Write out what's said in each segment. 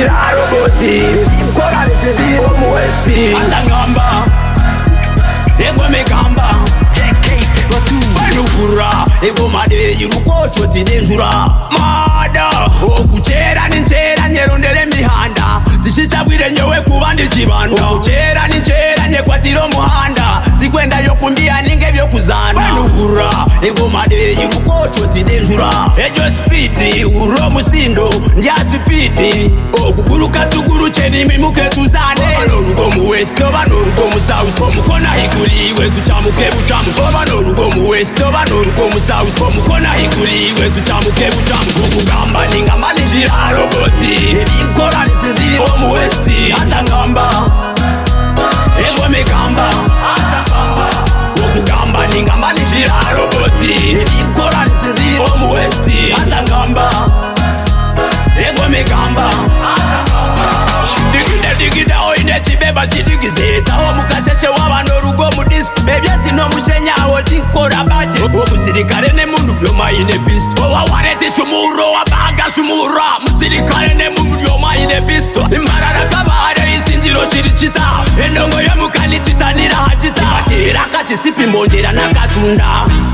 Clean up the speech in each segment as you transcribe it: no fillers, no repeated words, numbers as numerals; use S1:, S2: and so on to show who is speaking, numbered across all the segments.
S1: njira roboti Mkora nisizi omu westi Azangamba Ego megamba Banukura Ego made Yirukocho tidejura Mada Okuchera ninchera nyerondere mihanda Tishishabwire nyewe kubandi chibanda Okuchera ninchera nyekwatiro muhanda Tikwenda yokumbia ninge vyokuzana Banukura Ego made Yirukocho tidejura Ejo speedy Uro musindo Ndia speedy Okuguruka tuguru cheni mimuke tuzane Banorugo mu west Banorugo mu south Omukona higuriwe tuchamuke buchamu Banorugo mu west Banorugo mu south Omukona higuriwe tuchamuke buchamu Okugamba ningamba ninjira roboti Nkora nisizi omu west Azangamba Ego megamba Okugamba ningamba ninjira roboti Nkora nisizi omu west Azangamba Ego megamba Digida oine chibeba chidigizeta Omukasheshe wabanorugo mudis Ebyesi no mushenya awo chinkora baje Omusirikare ne mundu byoma ine pisto Owawarete shumuro wabaga shumura Musirikare ne mundu byoma ine pisto Imbarara kabare isinjiro chirichita Endongo ya mukani titanira hajita Imbatira kachisipi mbondera nakatunda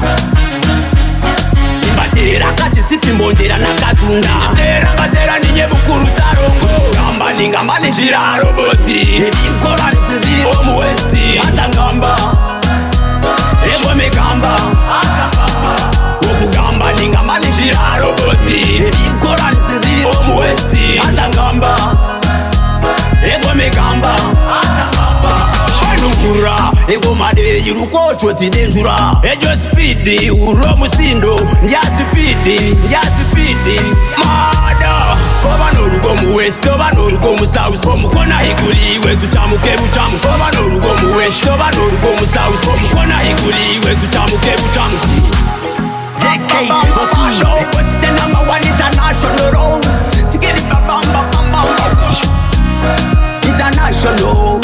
S1: Imbatira kachisipi mbondera nakatunda Batera ninye bukuru sarongo Gamba ningamba ninjira roboti Nkora nisizi omu westi Azangamba Ego megamba Okugamba ningamba ninjira roboti Nkora nisizi omu westi Azangamba Ego megamba Banukura Ego made Yirukocho tidejura Ejo speedy Uro musindo Ndia speedy Mada Banorugo mu west Banorugo mu south Omukona higuriwe tuchamuke buchamu Banorugo mu west Banorugo mu south Omukona higuriwe tuchamuke buchamu JK What's the number one international Sikiri babamba International